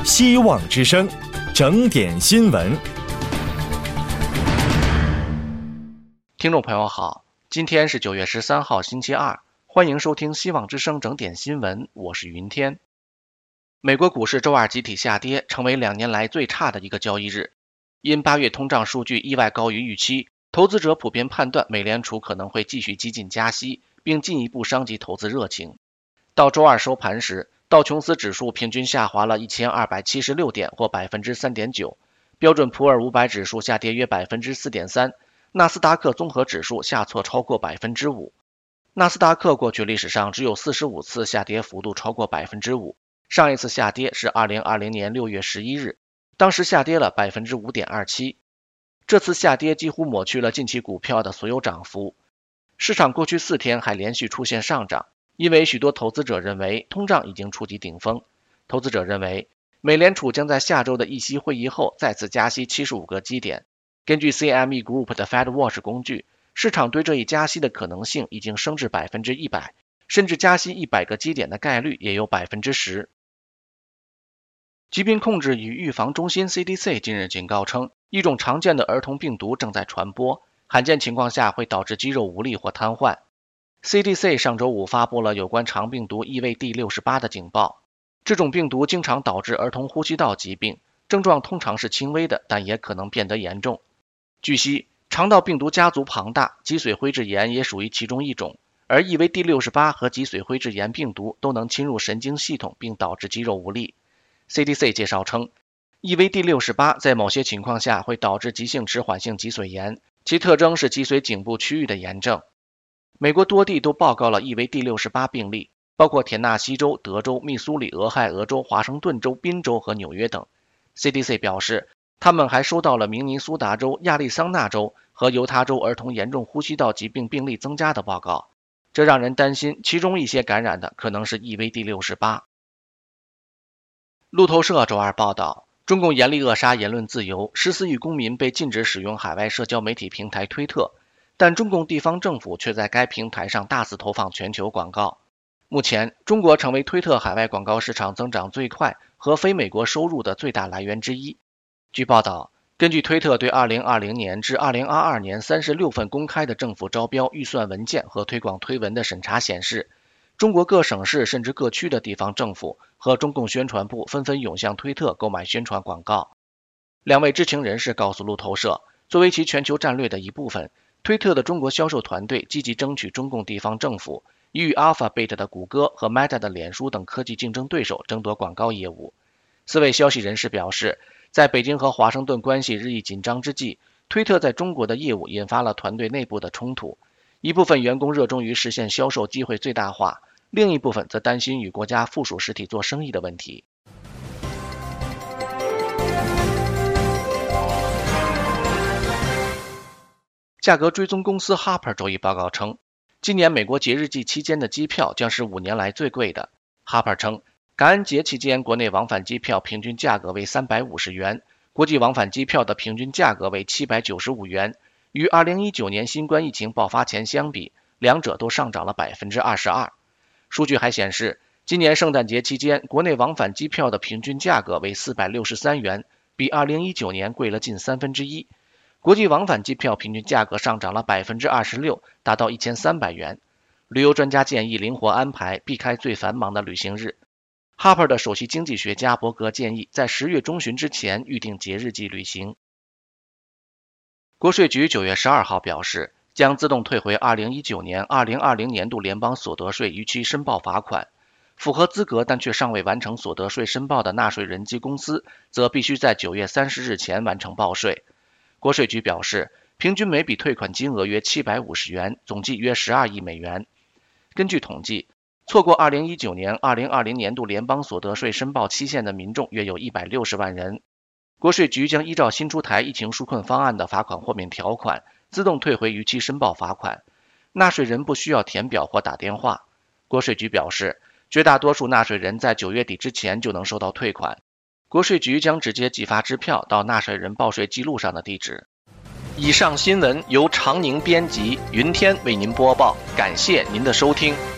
希望之声，整点新闻。 听众朋友好，今天是9月13号星期二，欢迎收听希望之声整点新闻，我是云天。美国股市周二集体下跌，成为2年来最差的一个交易日。因8月通胀数据意外高于预期，投资者普遍判断美联储可能会继续激进加息，并进一步伤及投资热情。到周二收盘时，道琼斯指数平均下滑了1276点或 3.9%， 标准普尔500指数下跌约 4.3%， 纳斯达克综合指数下挫超过 5%。 纳斯达克过去历史上只有45次下跌幅度超过 5%， 上一次下跌是2020年6月11日，当时下跌了 5.27%。 这次下跌几乎抹去了近期股票的所有涨幅。市场过去4天还连续出现上涨，因为许多投资者认为通胀已经触及顶峰。投资者认为美联储将在下周的议息会议后再次加息75个基点。根据 CME Group 的 FedWatch 工具，市场对这一加息的可能性已经升至 100%， 甚至加息100个基点的概率也有 10%。 疾病控制与预防中心 CDC 近日警告称，一种常见的儿童病毒正在传播，罕见情况下会导致肌肉无力或瘫痪。CDC 上周五发布了有关肠病毒EVD68的警报。这种病毒经常导致儿童呼吸道疾病，症状通常是轻微的，但也可能变得严重。据悉，肠道病毒家族庞大，脊髓灰质炎也属于其中一种，而 EVD68 和脊髓灰质炎病毒都能侵入神经系统并导致肌肉无力。CDC 介绍称， EVD68 在某些情况下会导致急性迟缓性脊髓炎，其特征是脊髓颈部区域的炎症。美国多地都报告了 EVD68 病例，包括田纳西州、德州、密苏里、俄亥俄州、华盛顿州、宾州和纽约等。 CDC 表示，他们还收到了明尼苏达州、亚利桑那州和犹他州儿童严重呼吸道疾病病例增加的报告，这让人担心其中一些感染的可能是 EVD68。 路透社周二报道，中共严厉扼杀言论自由，14亿公民被禁止使用海外社交媒体平台推特，但中共地方政府却在该平台上大肆投放全球广告。目前，中国成为推特海外广告市场增长最快和非美国收入的最大来源之一。据报道，根据推特对2020年至2022年36份公开的政府招标预算文件和推广推文的审查显示，中国各省市甚至各区的地方政府和中共宣传部纷纷涌向推特购买宣传广告。2位知情人士告诉路透社，作为其全球战略的一部分，推特的中国销售团队积极争取中共地方政府与 Alphabet 的谷歌和 Meta 的脸书等科技竞争对手争夺广告业务。4位消息人士表示，在北京和华盛顿关系日益紧张之际，推特在中国的业务引发了团队内部的冲突。一部分员工热衷于实现销售机会最大化，另一部分则担心与国家附属实体做生意的问题。价格追踪公司 Harper 周一报告称，今年美国节日季期间的机票将是5年来最贵的。Harper 称，感恩节期间国内往返机票平均价格为350元，国际往返机票的平均价格为795元，与2019年新冠疫情爆发前相比，两者都上涨了 22%。 数据还显示，今年圣诞节期间国内往返机票的平均价格为463元，比2019年贵了近1/3。国际往返机票平均价格上涨了 26%， 达到1300元。旅游专家建议灵活安排，避开最繁忙的旅行日。Harper 的首席经济学家伯格建议在10月中旬之前预定节日季旅行。国税局9月12号表示，将自动退回2019年、2020年度联邦所得税逾期申报罚款。符合资格但却尚未完成所得税申报的纳税人及公司，则必须在9月30日前完成报税。国税局表示，平均每笔退款金额约750元，总计约12亿美元。根据统计，错过2019年、2020年度联邦所得税申报期限的民众约有160万人。国税局将依照新出台疫情纾困方案的罚款豁免条款，自动退回逾期申报罚款。纳税人不需要填表或打电话。国税局表示，绝大多数纳税人在9月底之前就能收到退款。国税局将直接寄发支票到纳税人报税记录上的地址。以上新闻由常宁编辑，云天为您播报，感谢您的收听。